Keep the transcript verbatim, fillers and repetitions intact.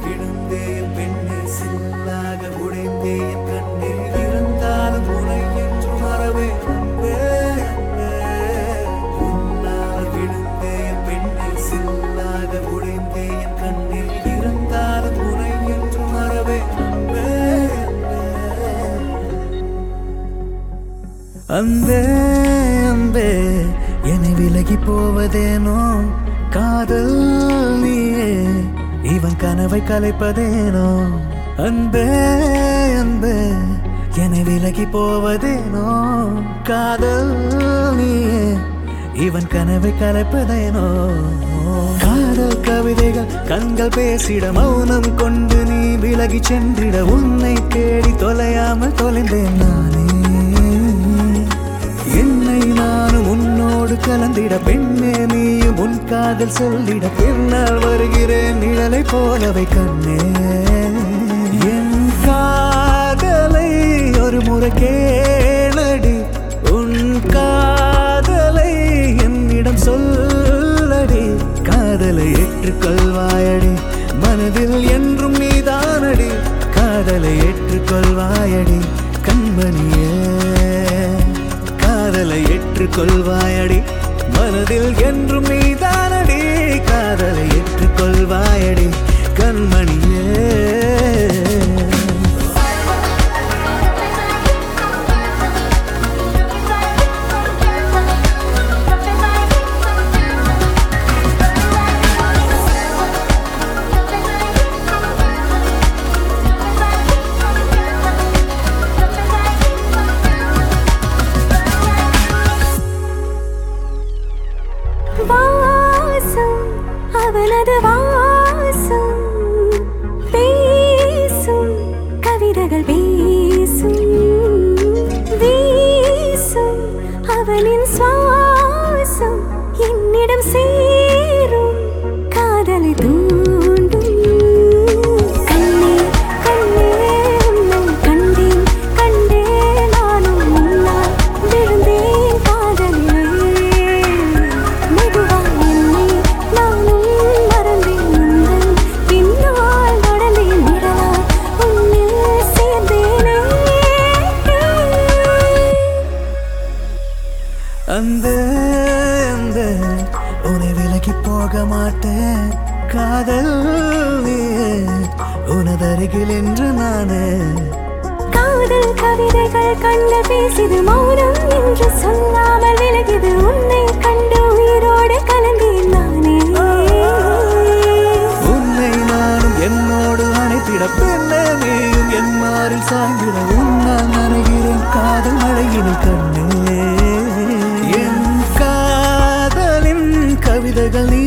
விழுந்தே என் பெண்ணே சில்லாக உடைந்தே என் கண்ணே இருந்தாலும் உனை என்று மறவே அன்பே அன்பே உன்னால் விழுந்தே என் பெண்ணே சில்லாக உடைந்தே என் கண்ணே இருந்தாலும் உனை என்று மறவே அன்பே அன்பே அன்பே என்னை விலகி போவதேனோ காதல் நீயே இவன் கனவை கலைப்பதேனோ அன்பே அன்பே என்னை விலகி போவதேனோ காதல் நீயே இவன் கனவை கலைப்பதேனோ காதல் கவிதைகள் கண்கள் பேசிட மௌனம் கொண்டு நீ விலகி சென்றிட உன்னை தேடி தொலையாமல் தொலைந்தேன் நானே என்னை நானும் உன்னோடு கலந்திட பெண்ணே நீயும் உன் காதல் சொல்லிட பின்னால் வருகிறேன் நிழலை போலவை கண்ணே என் காதலை ஒரு முறை கேளடி உன் காதலை என்னிடம் சொல்லடி காதலை ஏற்றுக்கொள்வாயடி மனதில் என்றும் நீதானடி காதலை ஏற்றுக்கொள்வாயடி கண்மணியே காதலை ஏற்றுக்கொள்வாயடி மனதில் என்றும் நீதானடி காதலை ஏற்றுக்கொள்வாயடி கண்மணியே வாசம் அவனது வாசம் பேசும் கவிதைகள் பேசும் வீசும் அவனின் சுவாசம் என்னிடம் சேரும் காதலை தூண்டும் கண்ணே கண்ணே உன்னை கண்டேன் கண்டே நானும் முன்னால் விழுந்தேன் காதலிலே அந்த அந்த உன்னை விலகி போக மாட்டேன் காதல் நீயே உனதருகில் என்று நானே காதல் கவிதைகள் கண்டு பேசிது மௌனம் என்று சொல்லாமல் விலகிது உன்னை கண்டு உயிரோடு கலந்தேன் நானே உன்னை நானும் என்னோடு அணைத்திட பெண்ணே நீயும் என் மாறில் சாய்ந்திட உன்னால் நனைகிறேன் காதல் மழையினில் கண்ணே என் காதலின் கவிதைகள் நீ